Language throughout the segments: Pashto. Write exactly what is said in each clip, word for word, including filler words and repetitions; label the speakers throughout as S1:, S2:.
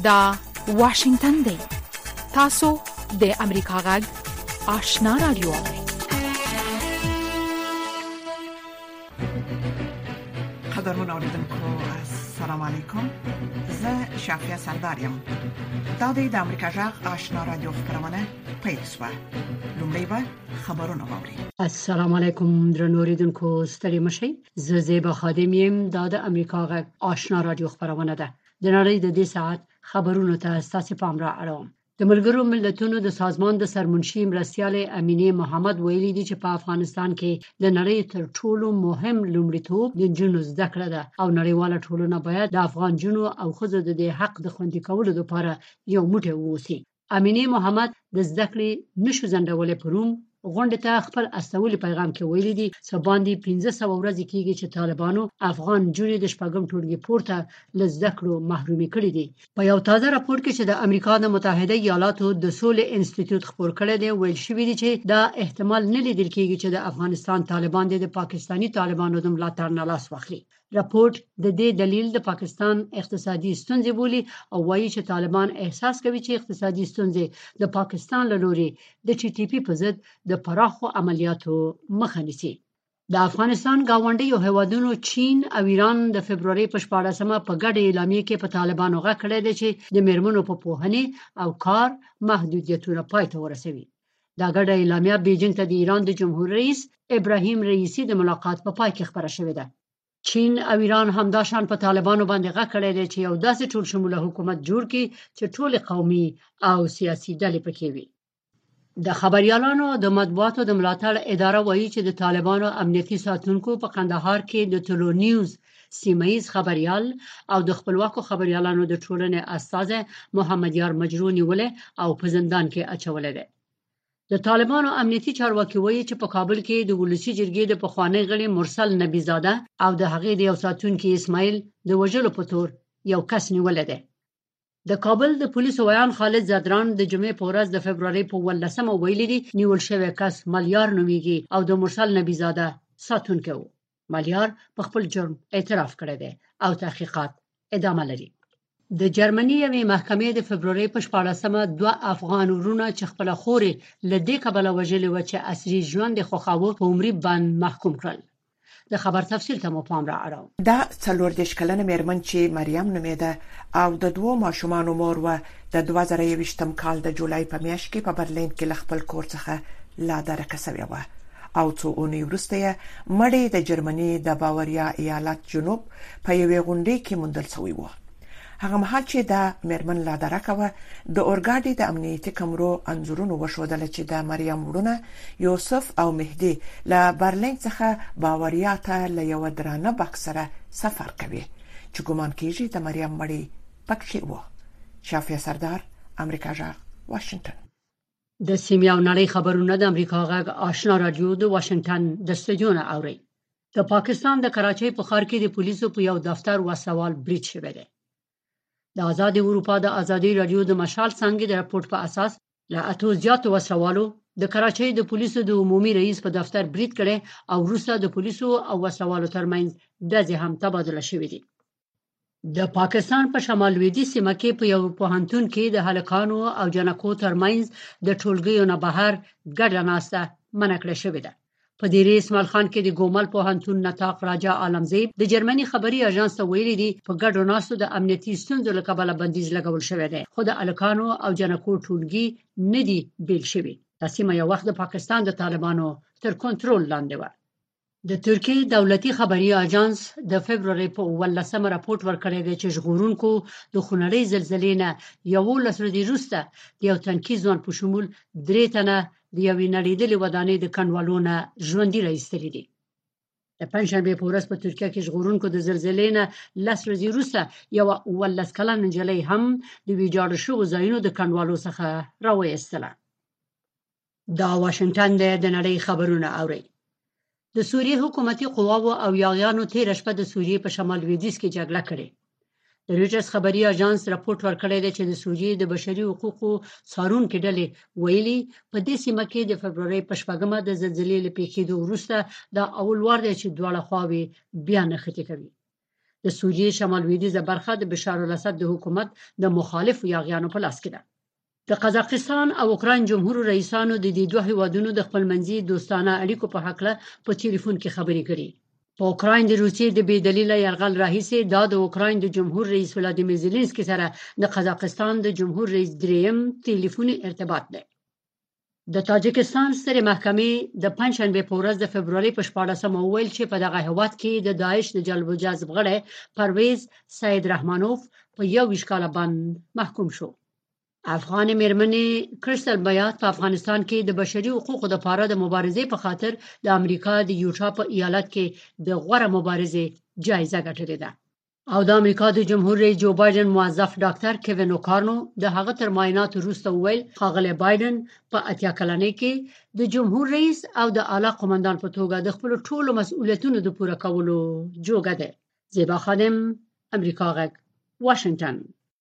S1: دا واشنگتن دی. تاسو د امریکا غږ آشنا رادیو اورئ.
S2: قدرمن اوریدونکو السلام علیکم. زه شافیا سردارم. دا د امریکا غږ آشنا رادیو خبرونه پیل شوه. لومړی به خبرونه واورئ.
S3: السلام علیکم درنو اوریدونکو ستړي مشئ. زه زیبا خادم یم. دا د امریکا غږ آشنا رادیو خبرونه ده. د نړۍ د دې ساعت خبرونو ته ستاسو پام را اړوم. د ملګرو ملتونو د سازمان د سرمنشي مرستیال امینه محمد ویلي دي چې په افغانستان کې د نړۍ تر ټولو مهم لومړیتوب د جنونو زده کړه ده او نړیواله ټولنه باید د افغان جنونو او ښځو د دې حق د خوندي کولو لپاره یو موټی واوسي. امینه محمد د زده کړې نشو ځنډولې پروم غونډه ته خپل استولي پیغام کې ویلي دي چې باندې پنځه سوه ورځې کېږي چې طالبانو افغان جونې د شپږم ټولګي پورته له زده کړو محرومي کړي دي. په یو تازه راپور کې چې د امریکا د متحده ایالاتو د سولې انسټیټیوټ خبر کړی دی ویل شوی دی چې دا احتمال نه لیدل کېږي چې د افغانستان طالبان د پاکستاني طالبانو د ملاتړ نه لاس واخلي. راپور د دې دلیل د پاکستان اقتصادي ستونزې بولي او وایي چې طالبان احساس کوي چې اقتصادي ستونزې د پاکستان له لوري د ټي ټي پی په ضد د پراخو عملیاتو مخه نیسي. د افغانستان گاونډیو هیوادونو چین او ایران د فبرवरी په شپاړسمه په ګډه اعلامیه کې په طالبانو غږ کړی دی چې د میرمنو په پوهنې او کار محدودیتونه پای ته ورسوي. دا ګډه اعلامیه بیجینګ ته د ایران د جمهور رئیس ابراهیم رئیسی د ملاقات په پای کې خبره شوې ده. چین او ایران همداشان په طالبانو باندې غږ کړی دی چې یو داسې ټول شموله حکومت جوړ کړي چې ټول قومي او سیاسي ډلې پکې وي. د خبريالانو د مطبوعاتو د ملاتړ اداره وایي چې د طالبانو امنیتي ساتونکو په قندهار کې د ټولو نیوز سیمایي خبريال او د خپلواکو خبريالانو د ټولنې استاذ محمد یار مجرونی ولې او په زندان کې اچولې ده. د طالبانو امنیتي چارواکي وایي چې په کابل کې د ولسی جرګې د پخوانی غړي مرسل نبی زاده او د هغې د یو ساتونکي اسماعیل د وژلو په تور یو کس نیولې ده. د کابل د پولیسو ویان خالد زدران د جمعې په ورځ د فبرवरी په ولسمه ویلي دي نیول شوی کس مالیار نومیږي او د مرسل نبی زاده ساتونکی و. مالیار په خپل جرم اعتراف کړی دی او تحقیقات ادامه لري. د جرمني یوې محکمې د فبرवरी په شپاړسمه دوه افغان ورونه چې خپل خوري لدې کبله وژلې و چې عصري ژوند خوښاوه په عمري باندې محکوم کړل. د خبر تفصیل ته مو پام را اړوم.
S2: دا څلور دیش کلنه میرمن چې مریم نومیده او د دوه ماشومانو مور و د دوه زره یوویشتم کال د جولای په میاشت کې په برلین کې خپل کور څخه لا درکه شوی و او څو اونۍ وروسته مړی د جرمني د باوریا ایالت جنوب په یوې غونډې کې موندل شوی و. هغه مهال چې د میرمن لا درکه و د اورګاډي د امنیتي کمرو انځورونو وښودل چې د مریم وړونه یوسف او مهدی له برلین څخه باوریا ته له یو درانه بکس سره سفر کوي چې ګومان کیږي د مریم مړی پکې و. شافیا سردار امریکا غږ واشنگتن.
S3: د سیمه او نړۍ خبرونه د امریکا غږ آشنا رادیو د واشنگتن د استودیو نه اوري. د پاکستان د کراچۍ په ښار کې د پولیسو په یو دفتر وسوال بریټ شوی دی. د آزاد اروپا د ازادي رادیو د مشال څنګه د راپور په اساس له اتو زیاتو وسوالو د کراچۍ د پولیسو د عمومي رئیس په دفتر بریټ کړي او روسا د پولیسو او وسوالو ترمنځ دځه هم تبادله شوې دي. د پاکستان په شمال لویدیځ سیمه کې په یو پوهنتون کې د هلکانو او جنکو ترمنځ د ټولګیو نه بهر ګډه ناسته منع کړې شوې ده. په دیری اسماعیل خان کې د ګومل پوهنتون نطاق راجا عالمزیب د جرمني خبري اژانس ته ویلي دي په ګډو ناسو د امنیتي ستونزو له کبله بندیز لګول شوی دی خو د هلکانو او جنکو ټولګي نه دي بیل شوي. دا سیمه یو وخت د پاکستان د طالبانو تر کنټرول لاندې و. د ترکیې دولتي خبري اژانس د فبرवरी په ولسمه راپور ورکړی دی چې ژغورونکو د خونړۍ زلزلې نه یوولس ورځې وروسته د یو تنکي ځوان په شمول درې تنه د یوې نړیدلې ودانۍ د کنډوالونه ژوندي راایستلي دي. د پنځشنبې په ورځ په ترکیه کې ژغورونکو د زلزلې نه لس ورځې وروسته یو ولس کلن نجلۍ هم د ویجاړ شوو ځایونو د کنډوالو څخه راوایستله. دا واشنگټن د نړۍ خبرونه اوري. د سوریې حکومتي قواو او یاغیانو تیر شپه د سوریې په شمال لویدیځ کې جګړه کړې. د رویټرز خبري اژانس راپور ورکړی دی چې د سوریې د بشري حقوقو څارونکو ډلې ویلي په دې سیمه کې د فبرवरी په شپږمه د زلزلې له پیښېدو وروسته دا اول وار دی چې دواړه خواوې بیا نښتې کوي. د سوریې شمال لویدیځه برخه د بشار الاسد د حکومت د مخالف یاغیانو په لاس کې ده. د قزاقستان او اوکراین جمهور رئیسانو د دې دوه هیوادونو د خپلمنځي دوستانه اړیکو په حق له په ټلیفون کې خبرې کړې. په اوکراین د روسیې د بې دلیله یرغل راهیسې دا د اوکراین د جمهور رئیس ولادیمیر زيلنسکي سره د قزاقستان د جمهور رئیس دریم ټلیفوني ارتباط دی. د تاجکستان سترې محکمې د پنځشنبه په ورځ د فبرवरी په شپاړسمه وویل چې په دغه هیواد کې د داعش د جلب و جذب غړی پرویز سید رحمانوف په یو ویشت کاله باندې محکوم شو. افغان میرمنې کرسټل بیات په افغانستان کې د بشري حقوقو لپاره د مبارزې په خاطر د امریکا د یوټا په ایالت کې د غوره مبارزې جایزه ګټلې ده. او د امریکا د جمهور رئیس جو بایدن موظف ډاکټر کیوین اوکارنو د هغه تر معاینات وروسته وویل ښاغلی بایدن په اتیا کلنۍ کې د جمهور رئیس او د اعلی قومندان په توګه د خپل ټولو مسؤلیتونو د پوره کولو جوګه ده. زیبا خادم، امریکا غږ، واشنگټن.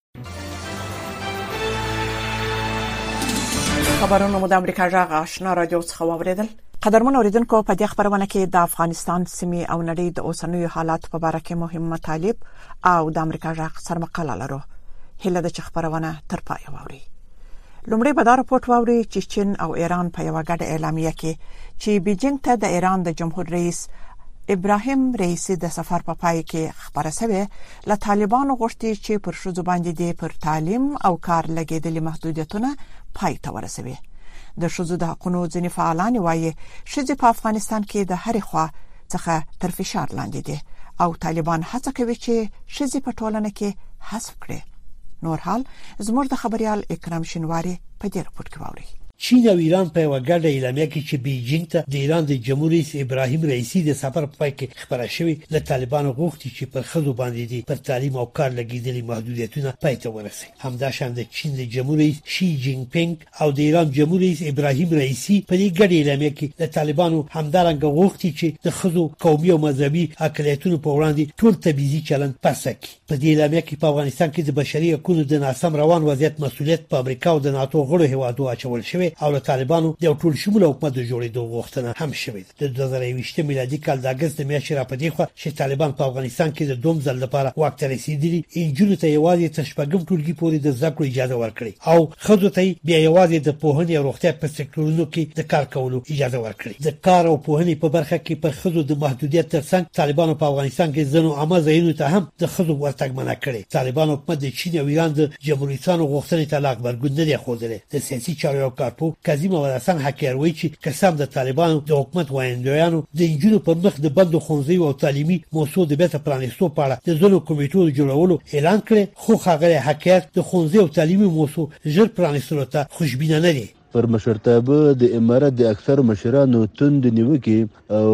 S2: خبرونه مو د امریکا غږ آشنا رادیو څخه واوریدل. قدرمن اوریدونکو، په دې خبرونه کې د افغانستان سیمې او نړۍ د اوسنیو حالات په اړه کې مهم مطالب او د امریکا غږ سرمقاله لرو. هله د خبرونه تر پای واوري. لومړی به دا راپورټ واوري چې چین او ایران په یو ګډه اعلامیه کې چې بیجینګ ته د ایران د جمهور رئیس ابراهیم رئیسی د سفر په پای کې خبره شوه له طالبانو غوښتي چې پر شوزو باندې د پر تعلیم او کار لګیدلي محدودیتونه پای ته ورسوي. د شوزو د حقوقو ځینې فعالان وایي شذ په افغانستان کې د هرې خوا څخه تر فشار لاندې دي او طالبان هڅه کوي چې شذ په ټولنه کې حذف کړي. نور حال زموږ د خبريال اکرام شینواری په دې راپور کې واوري.
S4: چین او ایران په یو ګډه اعلامیه کې چې بیجینګ ته د ایران د جمهور رئیس ابراهیم رئیسی د سفر په پای کې خبره شوې له طالبانو غوښتي چې پر خزو باندې دي پر تعلیم او کار لګیدلي محدودیتونه پای ته ورسي. همداشان د چین د جمهور رئیس شي جین پینګ او د ایران جمهور رئیس ابراهیم رئیسی په دې ګډه اعلامیه کې د طالبانو همدارنګه غوښتي چې د خزو قومي او مذهبي اقلیتونو په وړاندې ټول تبعیضي چلند پرسه کړي. په دې اعلامیه کې په افغانستان کې د بشري حقوقو د ناسم روان وضعیت مسؤلیت په امریکا او د ناتو غړو هیوادو اچول شوی او له طالبانو د ټول شمول حکومت د جوړېدو غوښتنه هم شوې. د دوه زره یوویشت میلادي کال د اگست میاشتې را پدې خو چې طالبان په افغانستان کې د دوم ځل لپاره واک ته رسیدلي انجونو ته یوازې تشبګم ټولګي پورې د زده کړو اجازه ورکړي او خزو ته بیا یوازې د پوهنې او روغتیا په سکتورونو کې د کار کولو اجازه ورکړي. د کار او پوهنې په برخه کې پر خزو د محدودیت ترڅنګ طالبانو په افغانستان کې ځنو عامه ځایونو ته هم د خزو ورتګ منع کړي. طالبان حکومت د چین او ایران د جمهوریتانو غوښتنې ته لاغ برګون نه دی خوځلې. د سیاسي چارو کارپو کاظم حسن حکیروي چې قسم د طالبانو د حکومت وایندویانو د انجونو په مخ د بندو خونځي او تعلیمي موضوع د بیت پرانیستو په اړه د ځلو کمیټو جوړولو اعلان کړي، خو هغه حکیات د خونځي او تعلیمي موضوع ژر پرانیستلو ته خوشبینه نه دي.
S5: پر مشرتابه د امارات د اکثر مشرانو توند نیوکي او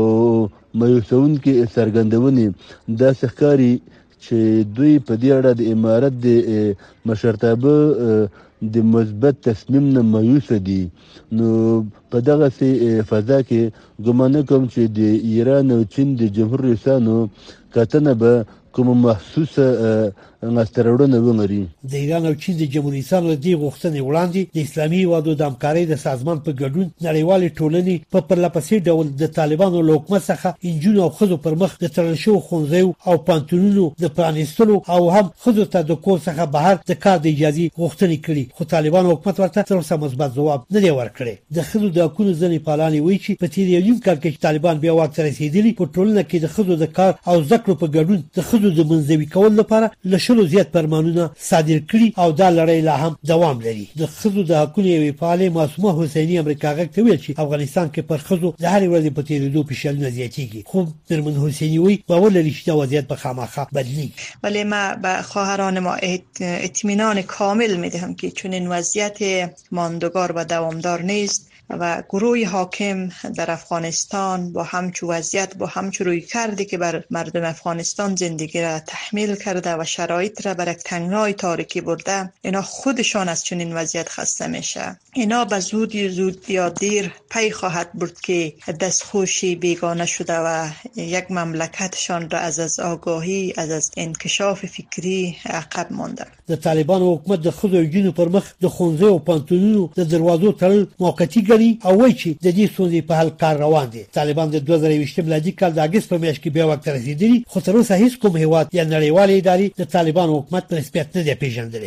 S5: مایوسون کې څرګندونې د ښکاری چې دوی په دې اړه د امارات د مشرتابه د مثبت تصمیم نه مایوس دي. نو په دغه سي فضا کې ګمان کوم چې د ایران او چین د جمهور رئیسانو کتنه به کوم محسوسه نسترونه ونري.
S4: د ایران او چین د جمهور رئیسانو د غوښتنې وړاندې د اسلامي هیوادو د همکارۍ د سازمان په ګډون نړیوال ټولنې په پرلپسې ډول د طالبانو له حکومت څخه انجونو او خزو پر مخ د تړل شوو ښوونځیو او پانتونونو د پرانیستلو او هم خزو ته د کور څخه بهر د کار د اجازه غوښتنې کړې، خو طالبانو حکومت ورته تر اوسه مثبت ځواب نه دی ورکړی. د خزو د حقوقو ځنې پالانې وایي چې په تیر یو نیم کال کې طالبان بیا واک ته رسیدلي په ټولنه کې د خزو د کار او ذکر په ګډون د خزو د منځوي کول لپاره له شلو زیات فرمانونه صادر کړي او دا لړۍ لا هم دوام لري. د خزو د حقوقو یوې فعالې معصومه حسینی امریکا غږ ته ویل چې افغانستان کې پر خزو د هر ورځې په تیریدو فشارونه زیاتېږي، خو مرمن حسینی وایي باور لري چې دا وضعیت به خامخا بدلیږي.
S6: ولی ما به خواهران ما اطمینان کامل میدهم که چون این وضعیت ماندگار و دوامدار نیست و گروه حاکم در افغانستان با همچو وضعیت با همچو روی کرده که بر مردم افغانستان زندگی را تحمیل کرده و شرایط را بر یک تنگنای تاریکی برده، اینا خودشان از چنین وضعیت خسته میشه اینا به زود زود یا دیر پی خواهد برد که دستخوشی بیگانه شده و یک مملکتشان را از از آگاهی از از انکشاف فکری عقب مانده.
S4: د طالبان حکومت د خځو او جنو پر مخ د خونځو او پانتونونو د دروازو تړل موقتی ګڼي او وایي چې د دې ستونزې په حل کار روان دي. طالبان د دوه زره یوویشت میلادي کال د اگست په میاشت کې بیا وخت رسیدلی، خو تر اوسه هیڅ کوم هیواد یا نړیوال ادارې د طالبان حکومت په رسمیت نه دی پیژندلی.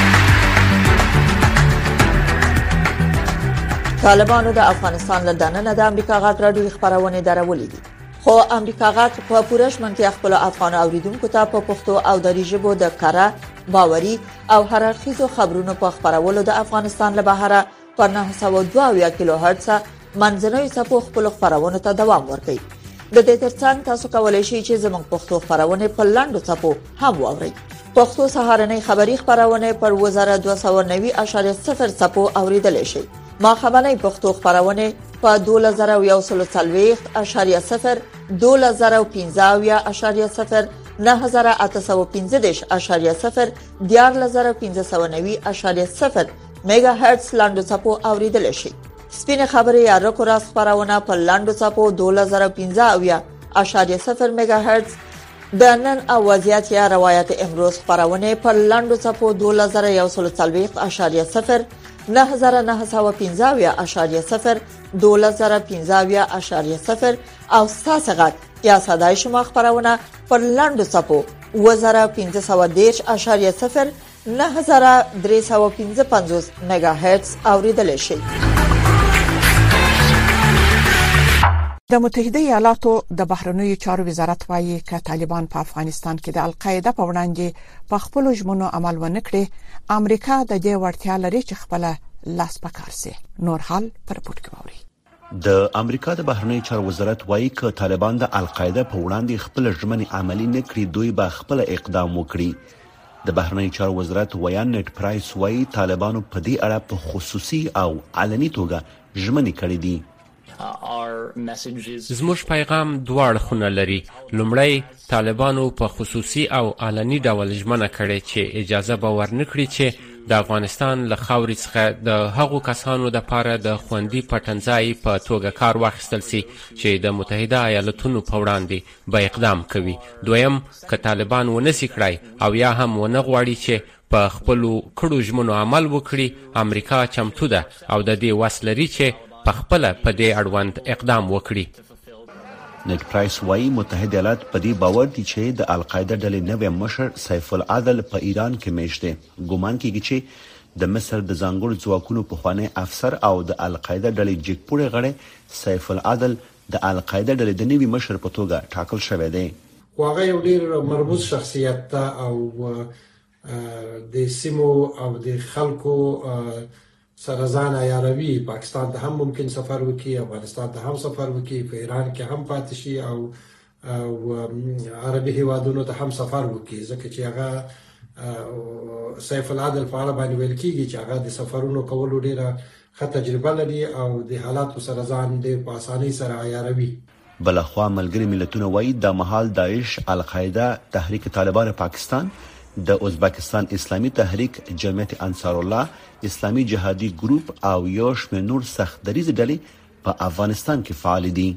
S7: طالبانو د افغانستان له دننه د امریکا غږ راډیو خبرونه درولې دي، خو امریکا غږ په پوره شمنتیا خپل افغان اوریدونکو ته په پښتو او دری ژبه د کاره باوري او هررخیزو خبرونو په خبرولو د افغانستان له بهره پر نه سوه دوه اویا کیلو هرتز منځنوي څپو خپل خبرونه ته دوام ورکوي. د دې ترڅنګ تاسو کولی شئ چې زموږ پښتو خبرونه په لاندو څپو هم واورئ. پښتو سهارنۍ خبری خبرونه پر وزاره دوه سوه نوي اعشاریه صفر څپو اوریدل شي. ما خبرنۍ پښتو خبرونه په دوه زره یو سل څلوېښت اعشاریه صفر، دوه زره پنځه اویا اعشاریه صفر، نه زره اته سوه پنځه دېرش اعشاریه صفر، دیارلس زره پنځه سوه نوي اعشاریه صفر میگا هرتز لاندو څپو اوریدل شي. سپینه خبري یا رکو راست خبرونه په لاندو څپو دوه زره پنځه اویا اعشاریه صفر میگا هرتز، د نن او وضعیت یا روایت امروز خبرونه په لاندو څپو دوه زره یو سل څلوېښت اعشاریه صفر، نه زره نه سوه پنځه اویا اعشاریه صفر، دوه زره پنځه اویا اعشاریه صفر او ستاسو غږ یا صدای شما خبرونه پر لاندو څپو اوه زره پنځه سوه دېرش اعشاریه صفر، نه زره درې سوه پنځه پنځوس میگا هرتز اوریدل شي.
S2: د متحده ایالاتو د بهرنیو چارو وزارت وايي چې طالبان په افغانستان کې د القاعده په وړاندې په خپل ژمنو عمل ونه کړي، امریکا د دې وړتیا لري چې خپل لاس پکار سي. نور حال پر پورت کوي.
S8: د امریکا د بهرنیو چارو وزارت وايي چې طالبان د القاعده په وړاندې خپل ژمنې عملي نه کړي، دوی به خپل اقدام وکړي. د بهرنیو چارو وزارت ویان نت پرایس وايي طالبانو په دې اړه په خصوصي او علني توګه ژمنې کړې دي.
S9: زموږ پیغام دواړه خونه لري. لومړی، طالبانو په خصوصي او علني ډول ژمنه کړې چې اجازه به ورنکړي چې د افغانستان له خاورې څخه د هغو کسانو د پاره د خوندي پټنځای په توګه کار واخیستل سي چې د متحده ایالاتونو په وړاندې به اقدام کوي. دویم، که طالبان ونسي کړای او یا هم ونه غواړي چې په خپلو کړو ژمنو عمل وکړي، امریکا چمتو ده او د دې وس لري چې په خپله په دې اړوند اقدام وکړي.
S8: نت پرایس وايي متحده ایالات په دې باور دي چې د القاعده ډلې نوی مشر سیف العدل په ایران کې میشته. ګومان کیږي چې د مصر د ځانګړو ځواکونو پخوانی افسر او د القاعده ډلې جګپوړې غړی سیف العدل د القاعده ډلې د نوي مشر په توګه ټاکل شوی دی.
S10: واغه یو ډیر مرموز شخصیت او د سیمو او د خلکو سره ځان عیاروي. پاکستان ته هم ممکن سفر وکړي، افغانستان ته هم سفر وکړي، په ایران کې هم پاتې شي او عربي هیوادونو ته هم سفر وکړي، ځکه چې هغه سیف العدل په اړه باندې ویل کېږي چې هغه د سفرونو کولو ډیره ښه تجربه لري او د حالاتو سره ځان ډېر په اسانۍ سره عیاروي.
S8: بلخوا ملګري ملتونه وایي د مهال داعش، القاعده، تحریک طالبان پاکستان، د ازبکستان اسلامي تحریک، جمعیت انصار الله، اسلامي جهادي ګروپ او یو شمېر نور سخت دریځ ډلې په افغانستان کې فعال دي.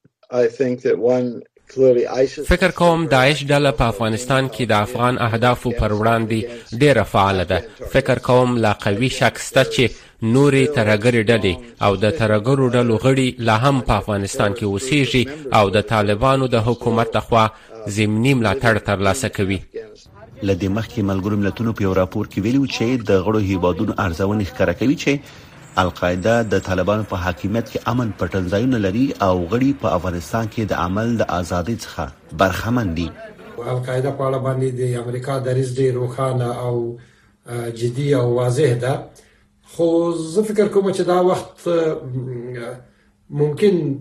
S9: فکر کوم داعش ډله په افغانستان کې د افغان اهدافو پر وړاندې ډیره فعاله ده. فکر کوم لا قوي شک شته چې نورې ترهګرې ډلې او د ترهګرو ډلو غړي لا هم په افغانستان کې اوسېږي او د طالبانو د حکومت لخوا ضمني ملاتړ ترلاسه کوي.
S8: لدې مخکې ملګرو ملتونو په یو راپور کې ویلي و چې د غړو هیوادونو ارزونې ښکاره کوي چې القاعده د طالبانو په حاکمیت کې امن پټنځایونه لري او غړي په افغانستان کې د عمل د ازادۍ څخه برخمن دي.
S10: القاعده په اړه باندې د امریکا دریځ ډېر روښانه او جدي او واضح ده، خو زه فکر کوم چې دا وخت ممکن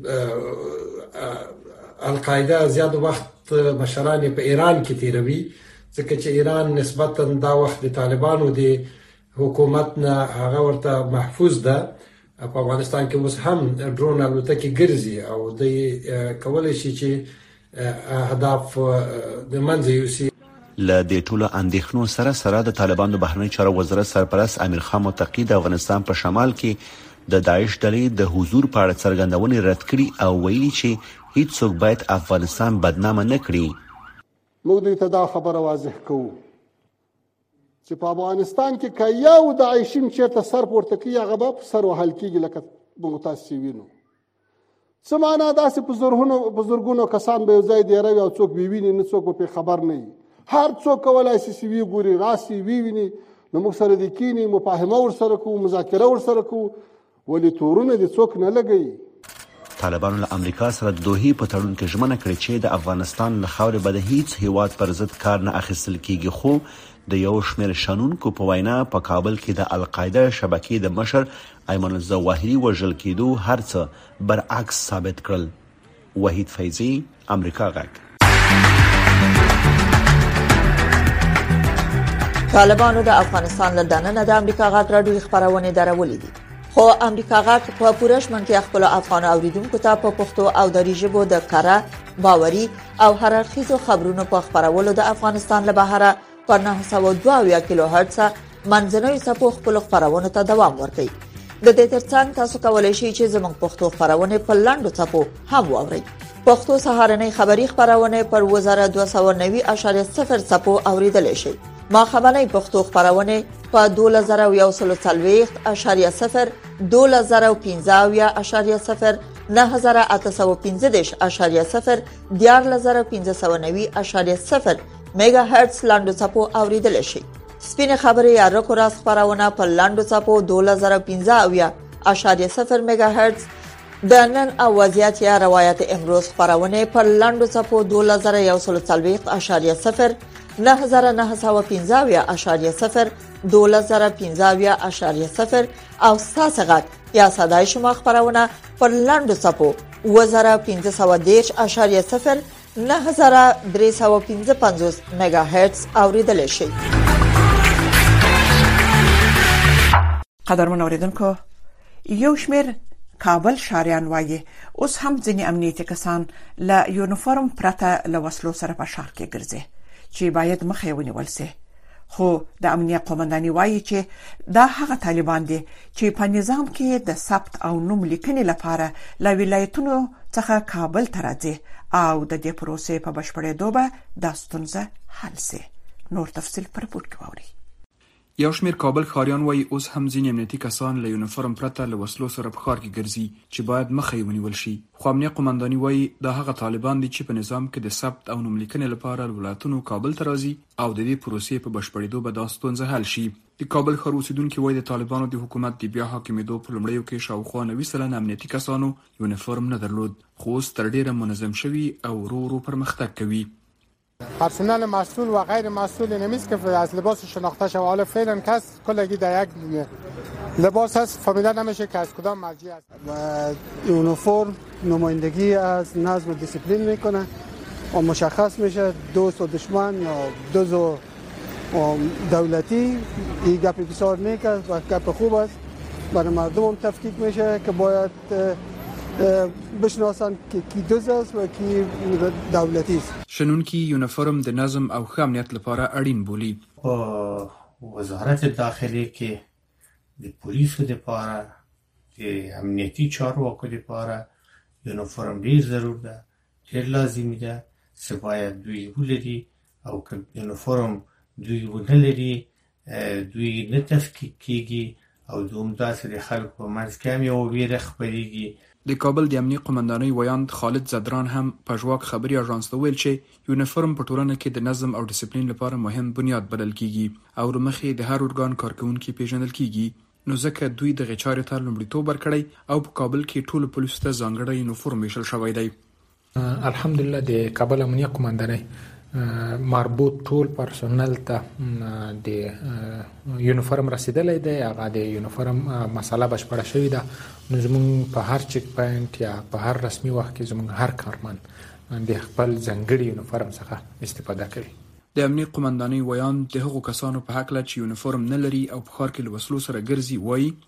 S10: القاعده زیات وخت مشران په ایران کې تیروي، ځکه چې ایران نسبتا دا وخت د طالبانو د حکومت نه هغه ورته محفوظ ده. په افغانستان کې اوس هم ډرون الوتکې ګرځي او د کولای شي چې اهداف د منځ یوسي.
S8: ل دې ټولو اندېښنو سره سره د طالبانو بهرنی چارو وزارت سرپرست امیر خان متقی د افغانستان په شمال کې د داعش ډلې د حضور په اړه څرګندونې رد کړي او ویلي چې هیڅ څوک باید افغانستان بدنامه نه کړي.
S11: موږ دې ته دا خبره واضح کوو چې په افغانستان کې که یو داعشین چېرته سر پورته کوي هغه به په سر وهل کېږي لکه موږ تاسې وینو. څه معنا داسې په زرګونو په زرګونو کسان به یو ځای دیروي او څوک به ویني نه څوک به پرې خبر نه وي. هر څوک کولای شي چې وی ګوري راسي وی ویني نو موږ سره د کینی مفاهمه ورسره کوو مذاکره ورسره کوو ولې تورونه د څوک نه لګي.
S8: طالبانو له امریکا سره د دوحې په تړون کې ژمنه کړې چې د افغانستان له خاورې به د هیڅ هیواد پر ضد کار نه اخیستل کیږي، خو د یو شمېر شنونکو په وینا په کابل کې د القاعده شبکې د مشر ایمن الظواهري وژل کېدو هر څه برعکس ثابت کړل. وحید فیضي، امریکا غږ.
S7: طالبانو د افغانستان له دننه د امریکا غږ راډیو خبرونه درولې دي، خو امریکا غږ په پوره شمن کې خپل افغان اوریدونکو ته په پښتو او دری ژبه د کاره باوري او هررخیزو خبرونو په خبرولو د افغانستان له بهره پر نه سوه دوه اویا کیلو هرتز منځنوي څپو خپل خبرونه ته دوام ورکړي. د دې ترڅنګ تاسو کولای شئ چې زموږ پښتو خبرونه په لاندو څپو هم واورئ. پښتو سهارنۍ خبری خبرونه پر وزارت دوه سوه نوي اعشاریه صفر څپو اوریدل شي. ما خبرنۍ پښتو خبرونه په دوه زره یو سل څلوېښت اعشاریه صفر، دوه زره پنځه اویا اعشاریه صفر، نه زره اته سوه پنځه دېرش اعشاریه صفر، دیارلس زره پنځه سوه نوي اعشاریه صفر میگا هرتز لاندو څپو اوریدل شي. سپینې خبرې یا رکو راس خبرونه په لاندو څپو دوه زره پنځه اویا اعشاریه صفر میگا هرتز، د نن او وضعیت یا روایت امروز خبرونه په لاندو څپو دوه زره یو سل څلوېښت اعشاریه صفر، نه زره نه سوه پنځه اویا اعشاریه صفر، دوه زره پنځه اویا اعشاریه صفر او ستاسو غږ یا صدای شما خبرونه پر لاندو څپو اوه زره پنځه سوه دېرش اعشاریه صفر، نه زره درې سوه پنځه پنځوس میگا هرتز اوریدل شي.
S2: قدرمن اوریدونکو، یو شمېر کابل شاریان وایي اوس هم ځینې امنیتي کسان له یونیفورم پرته له وسلو سره په ښار کې ګرځي چې باید مخه ونیول شي. خو د امنیت قومنداني وایي چې دا هغه طالبان دي چې په نظام کې د ثبت او نوم لیکنې لپاره له ولایتونو څخه کابل ته راځي او د دې پروسې په بشپړېدو به دا ستونزه حل شي. نور تفصیل پر رپورټ کې واورئ.
S12: یو شمېر کابل ښاریان وایي اوس هم ځینې امنیتي کسان له یونیفورم پرته له وسلو سره په ښار کې ګرځي چې باید مخه یې ونیول شي. خو امنیت قومنداني وایي دا هغه طالبان دي چې په نظام کې د ثبت او نوم لیکنې لپاره له ولایتونو کابل ته راځي او د دې پروسې په بشپړېدو به دا ستونزه حل شي. د کابل ښار اوسیدونکي وایي د طالبانو د حکومت د بیا حاکمېدو په لومړیو کې شاوخوا نوي سلنه امنیتي کسانو یونیفورم نه درلود، خو اوس تر ډېره منظم شوي او ورو ورو پرمختګ کوي.
S13: پرسنل مسئول و غیر مسئول نمیست که از لباس شناخته شود. حالا فعلا کس کلگی در یک لباس هست فهمیده نمیشه که از کدام مرجع است
S14: و یونیفرم نمایندگی از نظم و دیسیپلین میکنه و مشخص میشه دوست و دشمن یا دوست و دولتی. این گپ بسیار نیک است و گپ خوب است، برای مردم هم تفکیک میشه که باید بشناسن که کی دوز است و کی دولتی است.
S12: شنونکي یونیفورم د نظم او ښه امنیت لپاره اړین بولي.
S15: په وزارت داخلي کې د پولیسو لپاره د امنیتي چارواکو لپاره یونیفورم ډیر ضرور ده، ډیر لازمي ده چې باید دوی ولري او که یونیفورم دوی ونه لري دوی نه تفکیک کیږي او دوم داسې د خلکو په منځ کې هم یو ویره خپرېږي.
S12: د کابل د امنیت قومندانۍ ویاند خالد زدران هم په ژواک خبري اژانس ته ویل چې یونیفورم په ټولنه کې د نظم او ډیسپلین لپاره مهم بنیاد بلل کیږي او رمخې د هر ارګان کارکونکي پیژندل کیږي، نو ځکه دوی د غچارې ته لومړیتوب ورکړی او په کابل کې ټولو پولیسو ته ځانګړی یونیفورم ویشل شوی دی.
S16: الحمدلله د کابل امنیت قومندانۍ مربوط ټول پرسونل ته د یونیفورم رسیدلی دی. هغه د یونیفورم مسله بشپړه شوې ده. نو زموږ په هر چک پوینټ یا په هر رسمي وخت کې زموږ هر کارمن د خپل ځانګړي یونیفورم څخه استفاده کوي.
S12: د امنیت قومندانۍ ویاند د هغو کسانو په هکله چې یونیفورم نه لري او په ښار کې له وسلو سره ګرځي وایي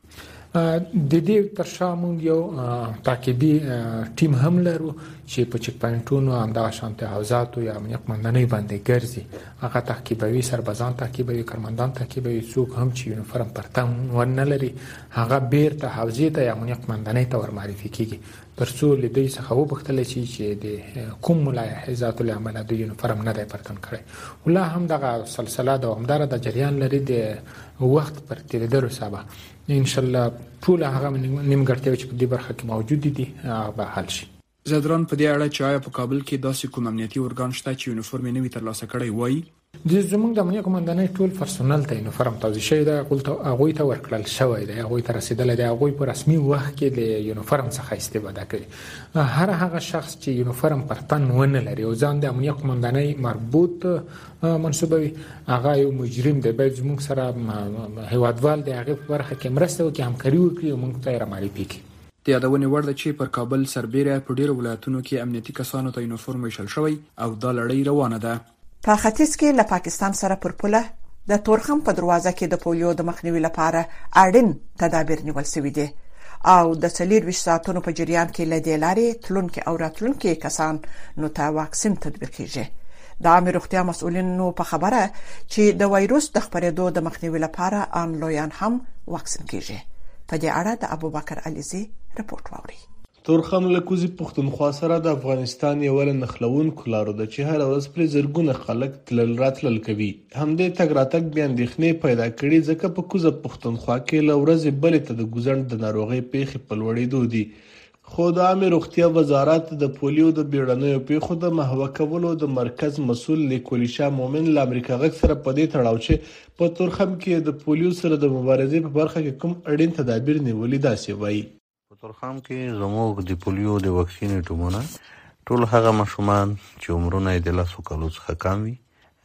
S16: د دې تر شا موږ یو تعقیبي ټیم هم لرو چې په چک پاینټونو همدغه شانتي حوزاتو یا امنیت قومندانۍ باندې ګرځي، هغه تعقیبوي، سربازان تعقیبوي، کارمندان تعقیبوي. څوک هم چې یونیفورم پرتم ونه لري هغه بیرته حوزې ته یا امنیت قومندانۍ ته ور معرفي کیږي، ترڅو له دوی څخه وپوښتل شي چې د کوم ملاحظاتو له امله د یونیفورم نه دی پرتم کړی. ولا هم دغه سلسله دوامداره د جریان لري د وخت پر تیریدلو سبا ان شاء الله ټول هغه نیمګړتیاوې چې په دې برخه کې موجود دي به حل شي.
S12: زدران په دې اړه چې آیا په کابل کې داسې کوم امنیتي ارګان شته چې یونیفورم یې نوي ترلاسه کړی وایي؟
S16: د زموږ د امنیت قومندانۍ ټول پرسونل ته یونیفورم توزیع شوی دی، هغوی ته ورکړل شوی دی، هغوی ته رسېدلی دی، هغوی په رسمي وخت کې د یونیفورم څخه استفاده کوي. هر هغه شخص چې یونیفورم پر تن ونه لري او ځان د امنیت قومندانۍ مربوط منسوبوي هغه یو مجرم دی، باید زموږ سره هیوادوال د هغې په برخه کې مرسته وکړي، همکاري وکړي او موږ ته یې رامعرفي کړي.
S12: د یادونې وړ ده چې پر کابل سربیره په ډیرو ولایتونو کې امنیتي کسانو ته یونیفورم ویشل شوی او دا لړۍ روانه ده.
S2: په ختیځ کې له پاکستان سره پر پوله د تورخم په دروازه کې د پولیو د مخنیوي لپاره اړین تدابیر نیول شوي دي او د څلور ویشت ساعتونو په جریان کې له دې لارې تلونکي او راتلونکي کسان نو ته واکسین تطبیق کیږي. د عامه روغتیا مسؤلینو په خبره چې د وایروس د خپرېدو د مخنیوي لپاره آنلاین هم واکسین کیږي. په دې اړه د ابوبکر علیزی رپورټ واوري.
S17: تورخم له کوزي پښتونخوا سره د افغانستان یو له نخلونکو لارو د چې هر ورځ پر زرګونه خلک تلل راتلل کوي. همدې تګ راتګ بیا اندېښنې پیدا کړي ځکه په کوزه پښتونخوا کې له ورځې بلې ته د ګوزڼ د ناروغۍ پیښې په لوړېدو دي. خو د عامه روغتیا وزارت د پولیو د بیړنیو پیښو د محوه کولو د مرکز مسؤل لیکولي شاه مومن له امریکا غږ سره په دې تړاو چې په تورخم کې د پولیو سره د مبارزې په برخه کې کوم اړین تدابیر نیولي داسې وایي.
S18: په تورخم کې زموږ د پولیو د واکسین ټیمونه ټول هغه ماشومان چې عمرونه یې د لسو کالو څخه کم وي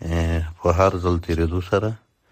S18: په هر ځل تیرېدو سره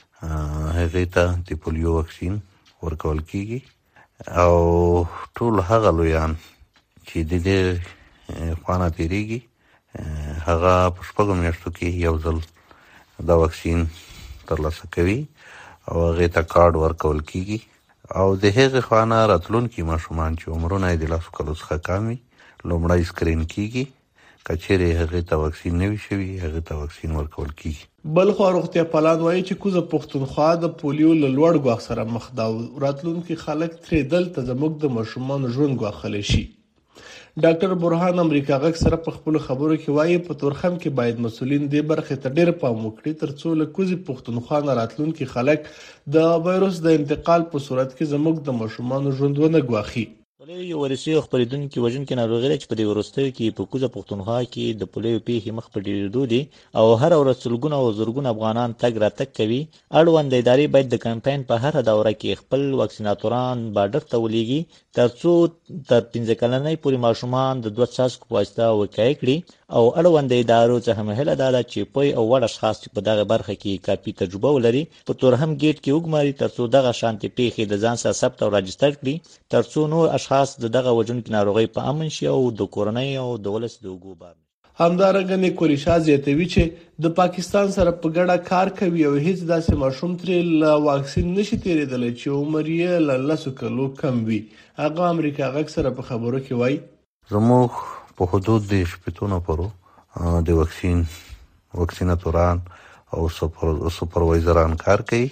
S18: هغې ته د پولیو واکسین ورکول کیږي او ټول هغه لویان چې د دې خوا نه تیریږي هغه په شپږو میاشتو کې یو ځل دا واکسین ترلاسه کوي او هغې ته کارډ ورکول کیږي او د هغې خوا نه راتلونکي ماشومان چې عمرونه یې د لسو کالو څخه کم وي لومړی سکرین کیږي، که چیرې هغې ته واکسین نه وي شوي هغې ته واکسین ورکول کیږي.
S17: بل خوا روغتیا پالان وایي چې کوزه پښتونخوا د پولیو له لوړ ګواښ سره مخ ده او راتلونکي خلک ترې دلته زموږ د ماشومانو ژوند ګواښلی شي. ډاکټر برهان امریکا غږ سره په خپلو خبرو کې وایي په تورخم کې باید مسؤلین دې برخې ته ډېر پام وکړي ترڅو له کوزې پښتونخوا نه راتلونکي خلک د وایروس د انتقال په صورت کې زموږ د ماشومانو ژوند ونه ګواښي.
S19: پولیو ویروسي خپرېدونکي وژونکي ناروغۍ ده چې په دې وروستیو کې په کوزه پښتونخوا کې د پولیو پیښې مخ په ډېرېدو دي او هره ورځ سلګونه او زرګونه افغانان تګ راتګ کوي. اړوند ادارې باید د کمپاین په هره دوره کې خپل واکسیناتوران بارډر ته ولېږي ترڅو تر پنځه کلنۍ پورې ماشومان د دوه څاڅکو په واسطه وقایع کړي او اړوند ادارو څخه مهله دا ده چې پوه او وړ اشخاص چې په دغه برخه کې کافي تجربه ولري په تورخم ګیټ کې وګماري ترڅو دغه شانتي پیښې د ځان سره ثبت او راجستر کړي ترڅو نور اشخاص د دغه وژونکي ناروغۍ په امن شي او د کورنۍ او د ولس د اوږو بار.
S17: همدارنګه نیکولي شاه زیاتوي چې د پاکستان سره په ګډه کار کوي او هیڅ داسې ماشوم ترې له واکسین نشي تیرېدلی چې عمر یې له لسو کلو کم وي. هغه امریکا غږ سره په خبرو کې وایي
S18: زموږ په حدود د شپېتو نفرو د واکسین واکسیناتوران او سوپروایزران کار کوي.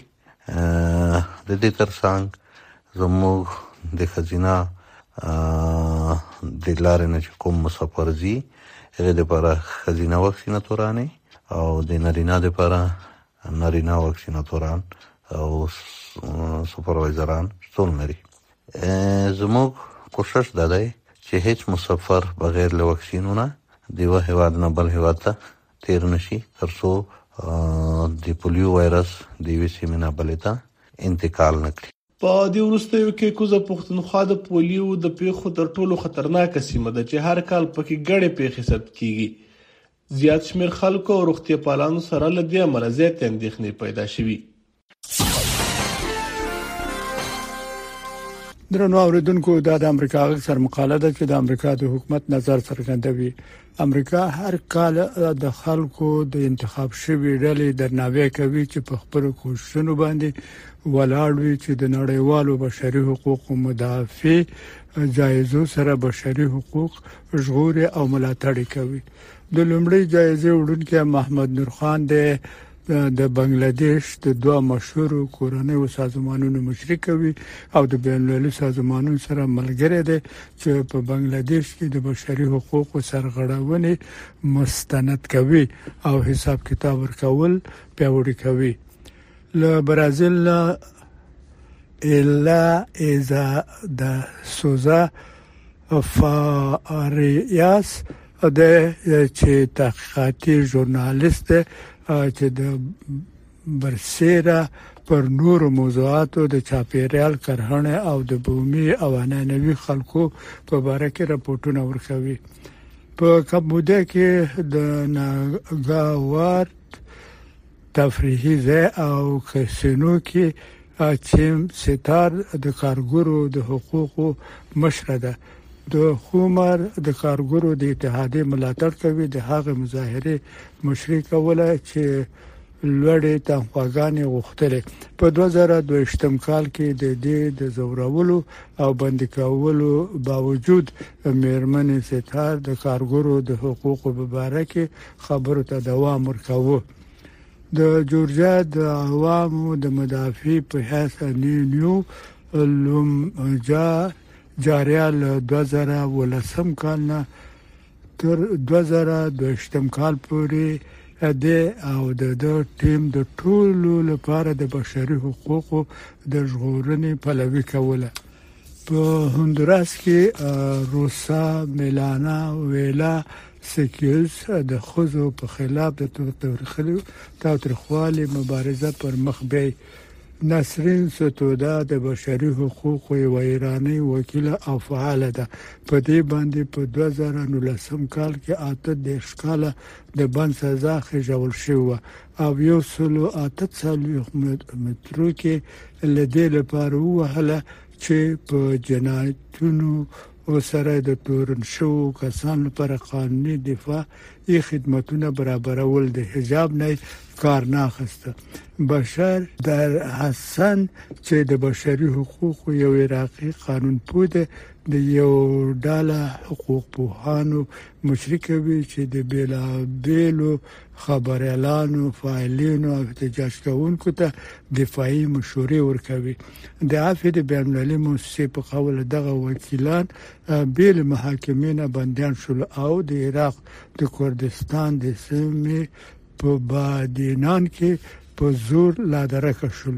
S18: د دې ترڅنګ زموږ د ښځینه د لارې نه چې کوم مسافر ځي هغې دپاره ښځینه واکسیناتورانې او د نارینه دپاره نارینه واکسیناتوران او سوپروایزران شتون لري. زموږ کوشش دا دی چې هیڅ مسافر بغیر له واکسینونه د یوه هېواد نه بل هېواد ته تیر نشي ترڅو د پولیو وایرس د یوې سیمې نه بلې ته انتقال نه کړي.
S17: په دې وروستیو کې کوزه پښتونخوا د پولیو د پیښو تر ټولو خطرناکه سیمه ده چې هر کال پکې ګډې پیښې ثبت کیږي. زیات شمېر خلکو او روغتیا پالانو سره له دې امله زیاتې اندېښنې پیدا شوي.
S20: درنو اوریدونکو د امریکا اکثر مقاله ده چې د امریکا د حکومت نظر څرګندوي. امریکا هر کال د خلکو د انتخاب شوی ډلې درناوی کوي چې په خپل کوششونو باندې ولاړ وي چې د نړیوالو بشري حقوقو مدافع جایزو سره بشري حقوق ژغوري او ملاتړ کوي. د لومړي جایزې وړونکي محمد نور خان د د بنگلاديش د دوه مشهور کورنیو سازمانونو مشري کوي او د بین‌المللي سازمانونو سره ملګری دی چې په بنگلاديش کې د بشري حقوقو سرغړونې مستند کوي او حساب کتاب ورکول پیاوړی کوي. له برازیل الا ایزا د سوزا فاریاس د چې تحقیقاتي ژورنالیست چې د برسېره پر نور موضوعاتو د چاپیریال کرهڼه او د بومي او عنعنوي خلکو په اړه کې راپورټونه ورکوي. په کمبودیا کې د ناګاوار تفریحي ځای او کسینو کې چیم ستار د کارګرو د حقوقو مشره ده. د خومر د کارګرو د اتحادیې ملاتړ کوي. د هغه مظاهره مشري کوله چې لوړې تنخواګانې غوښتلې. په دوه زره دوه کال کې د دې د زورولو او بندي کولو باوجود میرمن ستار د کارګرو د حقوقو په اړه کې خبرو ته دوام ورکاوه. د جورجیا د عوامو د مدافع په حیث نیو لوم جا جاریال دوه زره ولسم کال نه تر دوه زره دوه کال پورې د او د ټیم د ټولو لپاره د بشري حقوقو د ژغورنې پلوي کوله. په هندوراس کې روسا میلانا ویلا سکیوز د خزو په خلاف د تاوتریخوالي مبارزه پر مخ بیاي. نسرین ستودا د بشري حقوقو یو ایرانی وکیل او فعال ده. په دې باندې په دوه زره نولسم کال کې اته د ښکاله د بند سزا خېژول شو او یو سلو اته څلوېښت مترو کې لدې لپاره وهله چې په جنایتونو او سره د تورن شو کسانو لپاره قانوني دفاع ای خدمتونه برابرول د حجاب نه کار نه اخسته. بشر در حسن چې د بشري حقوقو یو عراقي قانون پوده د یو ډاله حقوق پوهانو مشري کوي چې د بیلا بیلو خبريالانو فاعلینو او احتجاج کوونکو ته دفاعي مشورې ورکوي. د عفو د بین‌المللي مؤسسې په قول دغه وکیلان بیل محاکمینه بندیان شول او د عراق د کردستان د سیمې په بادینان کې په زور لادرکه شول.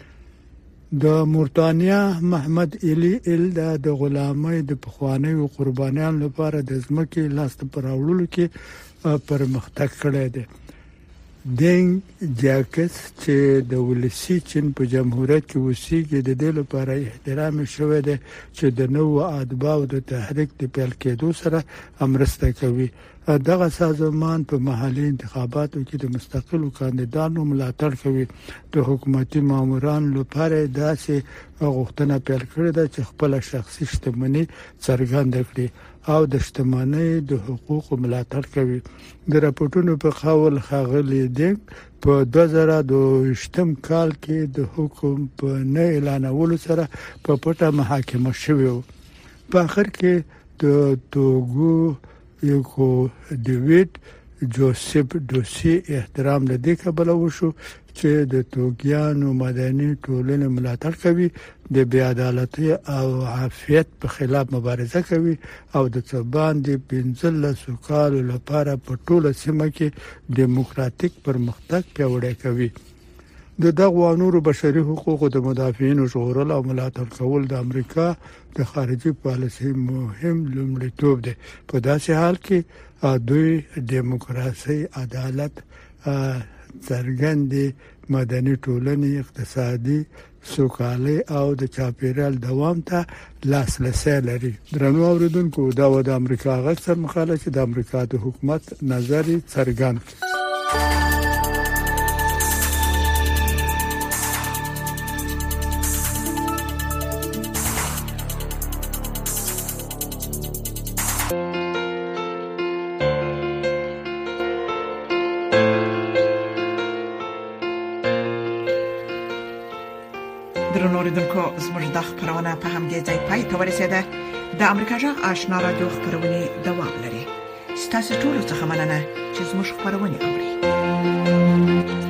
S20: د مورتانیا محمد الی ال د غلامۍ د پخوانیو قربانیانو لپاره د ځمکې لاس پر راوړلو کې پرمختګ کړی دی. دینګ جاکس چې د ولسی چین په جمهوریت کې اوسېږي د دې لپاره احترام شوی دی چې د نوو اتباعو د تحریک د پیل کېدو سره مرسته کوي. دغه سازمان په محلي انتخاباتو کې د مستقلو کاندیدانو ملاتړ کوي. د حکومتي مامورانو لپاره داسې غوښتنه پیل کړې ده چې خپل شخصي شتمنۍ څرګنده کړي او د شتمنۍ د حقوقو ملاتړ کوي. د راپورټونو په قول ښاغلي دینګ په دوه زره دوه کال کې د حکم په نه اعلانولو سره په پټه محاکمه شوی. په اخر کې د توګو یو کو ډیوډ جوزف دوسی احترام لدې کبل وشو چې د توګیانو مدني ټولنې ملاتړ کوي، د بې عدالتۍ او عافیت په خلاف مبارزه کوي او د څبان د پنځلس کالو لپاره په ټوله سیمه کې دیموکراتیک پرمختګ پیاوړی کوي. د دغه نورو بشري حقوقو د مدافعینو ژغورل او ملاتړ کول د امریکا د خارجي پالیسۍ مهم لومړیتوب دی. په داسې حال کې دوی دیموکراسي، عدالت، څرګندې مدني ټولنې، اقتصادي سوکالي او د چاپیریال دوام ته لاسرسی لري. درنو اوریدونکو، دا و د امریکا غږ سر مقاله چې د امریکا د حکومت نظر څرګند
S2: اوریدونکو زموږ د خبرونه په همدې ځای پای ته ورسیده. د امریکا جغ آشنا رادیو خبرونه دوام لري. ستاسو ټول څه مننه چې زموږ خبرونه اوري.